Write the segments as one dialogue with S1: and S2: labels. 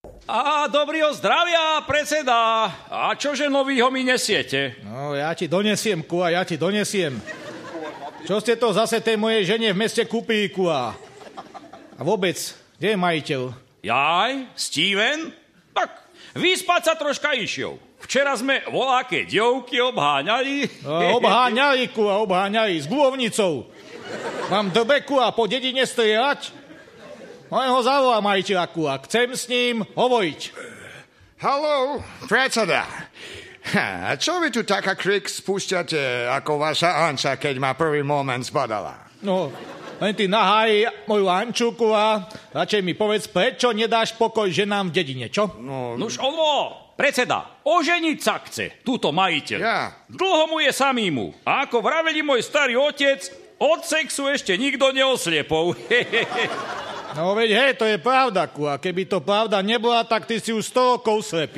S1: Dobrýho zdravia, predseda. A čože novýho mi nesiete?
S2: No, ja ti donesiem, Kua, ja ti donesiem. Čo ste to zase tej mojej žene v meste kúpili, Kua? A vôbec, kde je majiteľ?
S1: Jaj, Steven? Tak, vyspať sa troška išiel. Včera sme voľaké dievky obháňali.
S2: No, obháňali, Kua, obháňali s gulovnicou. Mám drbe, Kua, po dedine strieľať? Len ho zavolá majiteľa, Kua. Chcem s ním hovoriť.
S3: Haló, predseda. Čo vy tu taká krik spúšťate ako vaša Anča, keď ma prvý moment zbadala?
S2: No, len ty nahaj moju Anču, Kua. Radšej mi povedz, prečo nedáš pokoj ženám v dedine, čo?
S1: Nuž ono, predseda, oženiť sa chce, túto majiteľ.
S3: Ja.
S1: Dlho mu je samýmu. A ako vraveli môj starý otec, od sexu ešte nikto neosliepol.
S2: No veď hej, to je pravda, Kua. Keby to pravda nebola, tak ty si už 100 rokov slepý.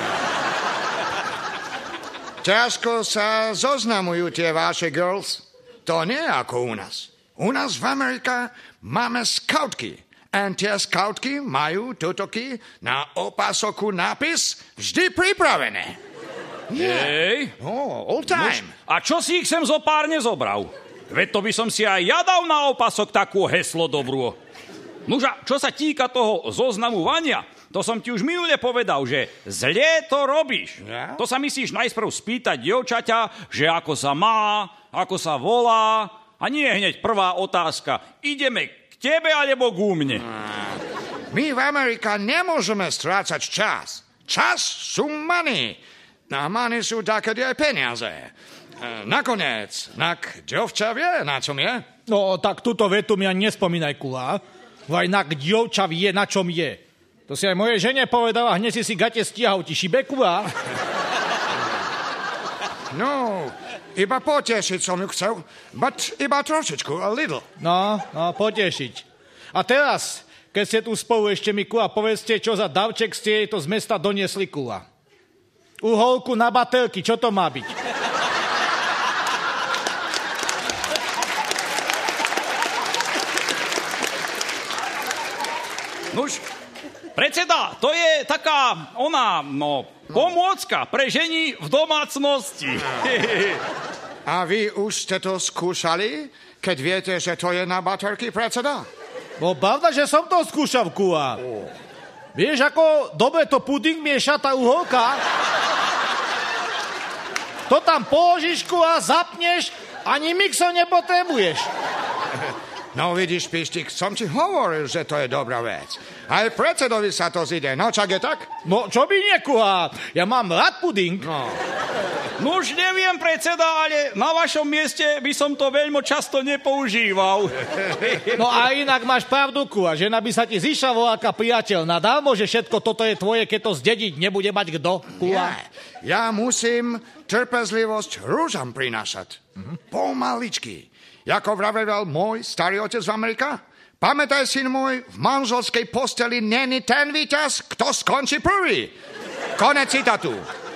S3: Ťažko sa zoznamujú tie vaše girls. To nie je ako u nás. U nás v Amerike máme skautky. A tie skautky majú tutoky na opasoku nápis vždy pripravené.
S1: Hej.
S3: All time.
S1: A čo si ich sem zo pár nezobral? Veď to by som si aj ja dal na opasok takú heslo dobrú. Nuža, čo sa týka toho zoznamovania, to som ti už minule povedal, že zle to robíš.
S3: Ja?
S1: To sa myslíš najprv spýtať dievčaťa, že ako sa má, ako sa volá, a nie hneď prvá otázka, ideme k tebe alebo ku mne.
S3: My v Amerike nemôžeme strácať čas. Čas sú money. A money sú také aj peniaze. Nakoniec, dievča vie, na čom je?
S2: No, tak túto vetu mi ani nespomínaj, Kula. Vajnak dievča vie, na čom je. To si aj mojej žene povedala, hneď si gate stiahol, ti šibe, Kula.
S3: No, iba potešiť som ju chcel, but iba trošičku, a little.
S2: No, potešiť. A teraz, keď ste tu spolu, ešte mi, Kula, povedzte, čo za davček ste jej to z mesta doniesli, Kula. Uholku na batelky, čo to má byť?
S1: Nuž, predseda, to je taká, pomôcka pre ženy v domácnosti.
S3: A vy už ste to skúšali, keď viete, že to je na baterky, predseda?
S2: No, pravda, že som to skúšal, Kula. Vieš, ako dobre to puding mieša tá uholka? To tam položíš, Kula, zapneš, ani mixer nepotrebuješ.
S3: No vidíš, Pištik, som ti hovoril, že to je dobrá vec. Aj predsedovi sa to zide, no čak je tak?
S2: No, čo by nie, Kula? Ja mám rád puding.
S1: No už neviem, predseda, ale na vašom mieste by som to veľmi často nepoužíval.
S2: No a inak máš pravdu, Kula, žena by sa ti zišla voľaká priateľná. Dávno, že všetko toto je tvoje, keď to zdediť nebude mať kto, Kula.
S3: Ja musím trpezlivosť rúžam prinášať. Pomaličky. Jako vravel môj starý otec v Amerike? Pamätaj, syn môj, v manželskej posteli není ten víťaz, kto skončí prvý. Konec citátu.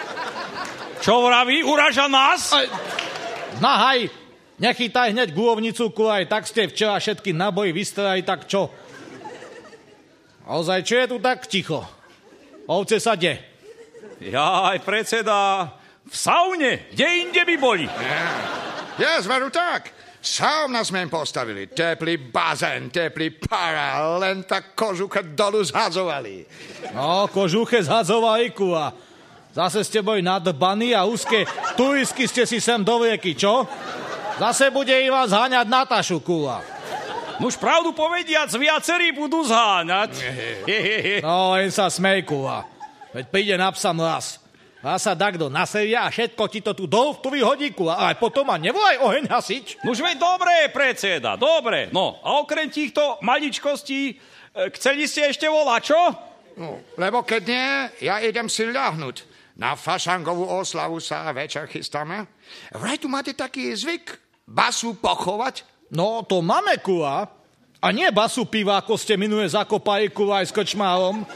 S1: Čo vraví? Uraža nás?
S2: Nahaj, nechytaj hneď gulovnicu, Kula, aj tak ste včera všetky naboji vystrelali, tak čo? Ozaj, čo je tu tak ticho? Ovce sa de.
S1: Jaj, predseda, v saune, kde inde by boli?
S3: Ja, zveru tak. Sauna sme im postavili. Teplý bazén, teplý para, len tak kožucha dolu zhadzovali.
S2: No, kožuche zhadzovali, Kula. Zase ste boli nadbaní a úzke turisky ste si sem do rieky, čo? Zase bude i vás zháňať Natašu, Kula.
S1: Nuž pravdu povediac, viacerí budú zháňať.
S2: No, len sa smej, Kula. Veď príde na psa mraz. A sa takto naseria a všetko ti to tu tu vyhodí, Kula. Ale potom ma nevolaj oheň hasič.
S1: Nuž veď dobre, predseda, dobre. No, a okrem týchto maličkostí, chceli ste ešte volať, čo?
S3: No, lebo keď nie, ja idem si ľahnuť. Na fašangovú oslavu sa večer chystáme. Vraj tu máte taký zvyk basu pochovať?
S2: No, to máme, Kula. A nie basu piva, ako ste minule zakopali, Kula, aj s krčmárom.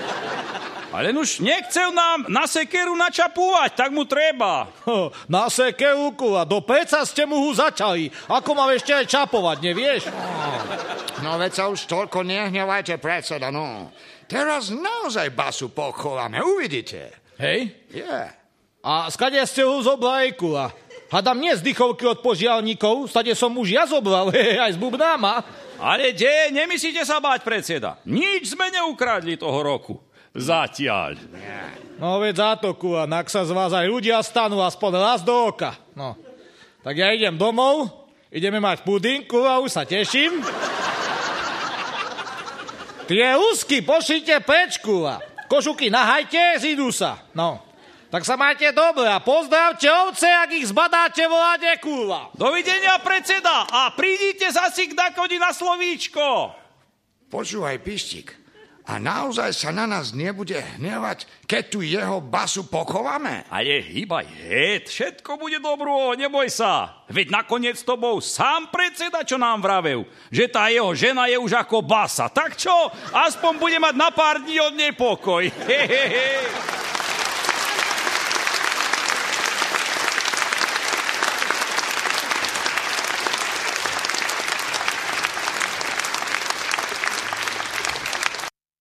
S1: Ale nuž nechcel nám na sekeru načapúvať, tak mu treba.
S2: Na sekeru, Kula, do peca ste mu ho začali. Ako mám ešte aj čapovať, nevieš?
S3: No veď sa už toľko nehnevajte, predseda, no. Teraz naozaj basu pochováme, uvidíte.
S2: Hej?
S3: Yeah.
S2: A skade ste ho zobrali, Kula? Hadam nie z dychovky od požiarníkov, stade som už ja zobral, aj s bubnáma.
S1: Ale nemyslíte sa báť, predseda. Nič sme neukradli toho roku. Zatiaľ.
S2: No veď za to, Kula, ak sa z vás aj ľudia stanú aspoň raz do oka. No, tak ja idem domov, ideme mať pudinku a už sa teším. Tie úzky pošlite preč, Kula. Košuky nahajte, zidú sa. No. Tak sa majte dobre a pozdravte ovce, ak ich zbadáte, voláte, Kula.
S1: Dovidenia, predseda, a prídite zasi k dakodi na slovíčko.
S3: Počúvaj, Pištík, a naozaj sa na nás nebude hnevať, keď tu jeho basu pochováme?
S1: Ale hýbaj, všetko bude dobro, neboj sa. Veď nakoniec to bol sám predseda, čo nám vravel, že tá jeho žena je už ako basa. Tak čo? Aspoň bude mať na pár dní od nej pokoj. Hehehe.